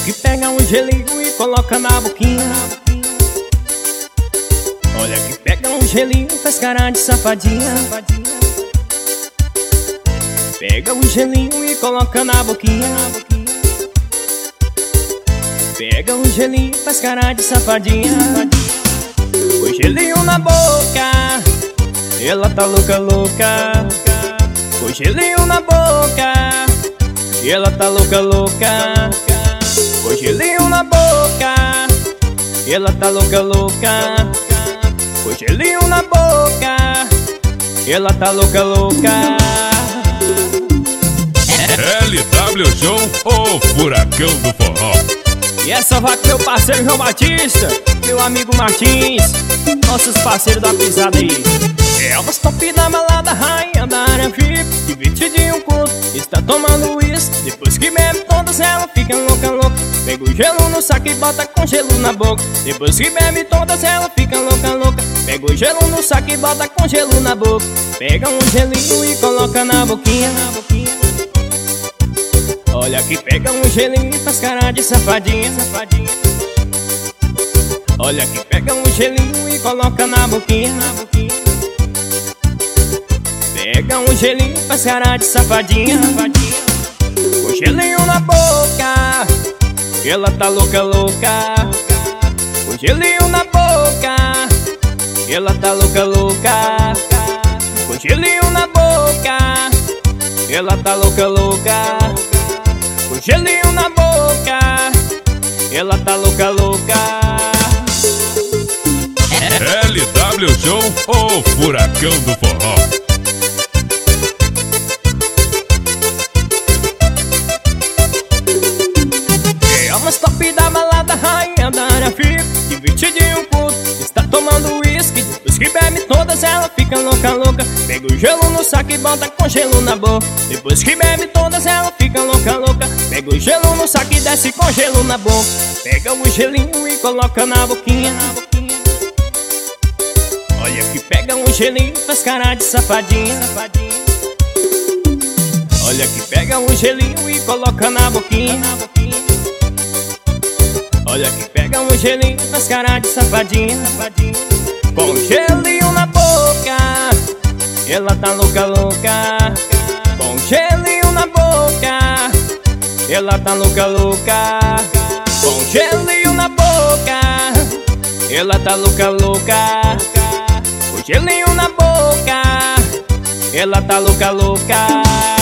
que pega um gelinho e coloca na boquinha. Olha que pega um gelinho e faz cara de safadinha. Pega um gelinho e coloca na boquinha. Pega um gelinho e faz cara de safadinha. O gelinho na boca, ela tá louca, louca. O gelinho na boca, ela tá louca, louca. O gelinho na boca, ela tá louca, louca. O gelinho na boca, ela tá louca, louca. LW Show, o furacão do forró. E essa vai com meu parceiro João Batista, meu amigo Martins, nossos parceiros da pisada aí. É umas top da balada, rainha da área VIP, divertidinho curto, está tomando isso. Depois que bebe todas ela fica louca, louca. Pega o gelo no saco e bota com gelo na boca. Depois que bebe todas ela fica louca, louca. Pega o gelo no saco e bota com gelo na boca. Pega um gelinho e coloca na boquinha. Olha que pega um gelinho e faz cara de safadinha. Olha que pega um gelinho e coloca na boquinha. Pega um gelinho e faz cara de safadinha. O gelinho na boca, ela tá louca, louca. O gelinho na boca, ela tá louca, louca. O gelinho na boca, ela tá louca, louca. O gelinho na boca, ela tá louca, louca. LW Show, o furacão do forró. É umas top da balada, rainha da área VIP, divertidinho curto, está tomando uísque. Depois que bebe todas ela fica louca, louca. Pega o gelo no saco e bota com gelo na boca. Depois que bebe todas ela fica louca, louca. Pega o gelo no saco e desce com gelo na boca. Pega o gelinho e coloca na boquinha. Olha que pega um gelinho e faz cara de safadinha. Olha que pega um gelinho e coloca na boquinha. Olha que pega um gelinho e faz cara de safadinha. Com gelinho na boca, ela tá louca, louca. Com gelinho na boca, ela tá louca, louca. Com gelinho na boca, ela tá louca, louca. Com gelinho na boca, ela tá louca, louca.